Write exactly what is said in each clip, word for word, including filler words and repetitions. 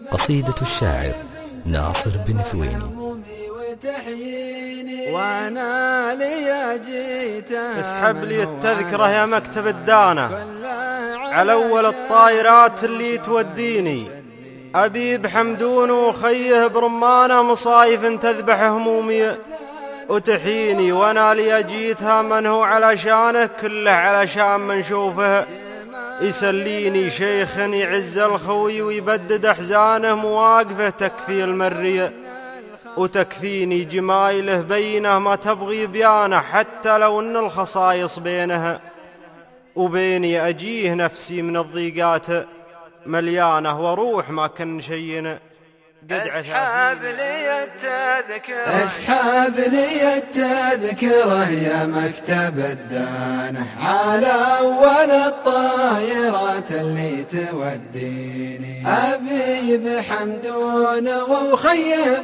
قصيدة الشاعر ناصر بن ثويني. وانا لي جيت اسحب لي التذكرة يا مكتب الدانة على اول الطايرات اللي توديني، ابي بحمدون وخيه برمانة مصايف تذبح همومي وتحيني، وانا لي جيتها من هو علشانه كله علشان من شوفه يسليني، شيخ يعز الخوي ويبدد احزانه، مواقفه تكفي المرية وتكفيني، جمايله بينه ما تبغي بيانه، حتى لو ان الخصايص بينها وبيني اجيه نفسي من الضيقات مليانه، واروح ما كن شينا اسحب لي التذكرة اسحب لي التذكرة يا مكتب الدانة على اول الطائرات اللي توديني، ابي بحمدون وخيه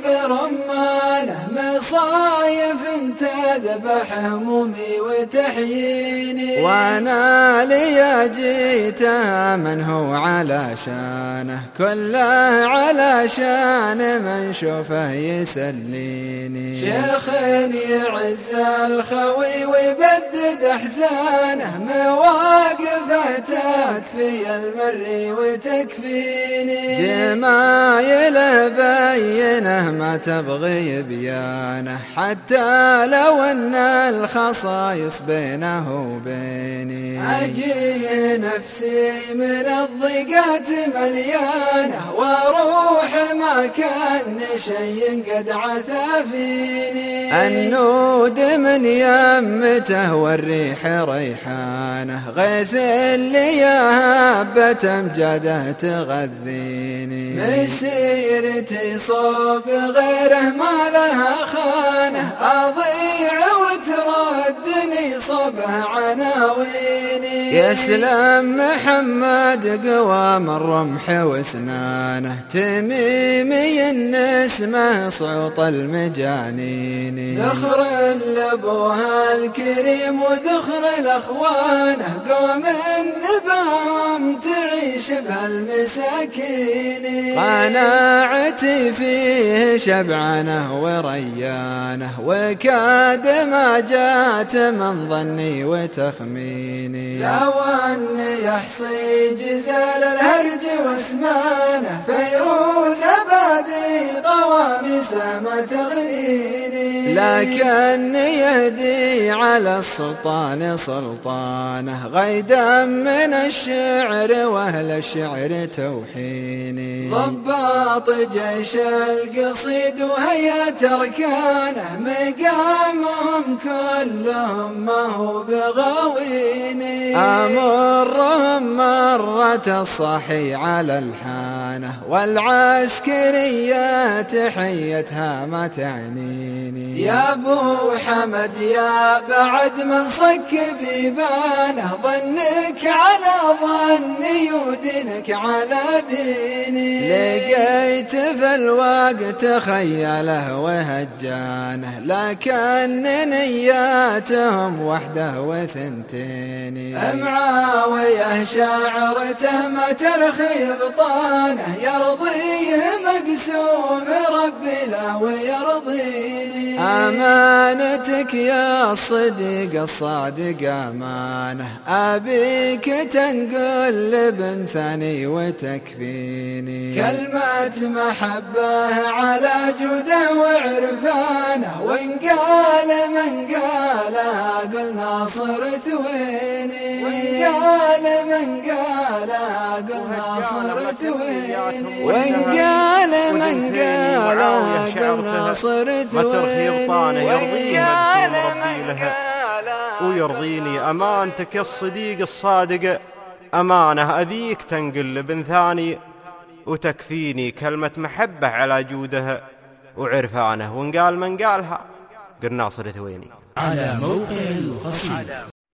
برمانه مصايف تذبح همومي وتحييني، وانا لي جيتها من هو علشانه كله علشان أنا من شوفه يسليني، شيخ يعز الخوي ويبدد أحزانه، مواقفه تكفي المري وتكفيني، جمايله بينه ما تبغي بيانه، حتى لو أن الخصايص بينه وبيني، أجي نفسي من الضيقات مليانة، واروح ما كان شيء قد عثى فيني، النود من يمته والريح ريحانه، غيث اللي هبة امجاده تغذيني، مسيرتي صوب غيره ما لها خانه، اضيع وتردني صبه عناويني، يسلم محمد قوام الرمح واسنانه، تميمي النسمة صوت المجانين، ذخر لابوها الكريم وذخر الاخوانه، قوم النبام تعيش بهالمساكين، قناعتي فيه شبعانه وريانه، وكاد ما جات من ظني وتخميني، لو ان يحصي جزال الهرج واسمانه، فيروز بادي قوامس ما تغنيني، لكن يهدي على السلطان سلطانه، غيدا من الشعر واهل الشعر توحيني، ضباط جيش القصيد وهيئة اركانه، مقامهم كلهم ما هو بغاويني، امرهم مرة الصحي على الحانه، والعسكرية تحيتها ما تعنيني، يا ابو حمد يا بعد من صك في بانه، ظنك على ظني ودينك على ديني، لقيت في الوقت خياله وهجانه، لكن نياتهم وحده وثنتين، معاوية شاعرته ما ترخي بطانه، يرضيه مقسوم ربي له ويرضيني، امانتك يا الصديق الصادق امانه، ابيك تنقل لابن ثاني وتكفيني، كلمة محبه على جوده وعرفانه، وان قال من قالها قل ناصر ثويني، وان قال من قالها قل ناصر ثويني، وان قال من قالها قل ناصر ثويني، وان قال من قالها ويرضيني، امانتك الصديق الصادق امانه، ابيك تنقل لابن ثاني وتكفيني، كلمة محبة على جودها وعرفانه، وان قال من قالها قل ناصر ثويني. على موقع القصيدة.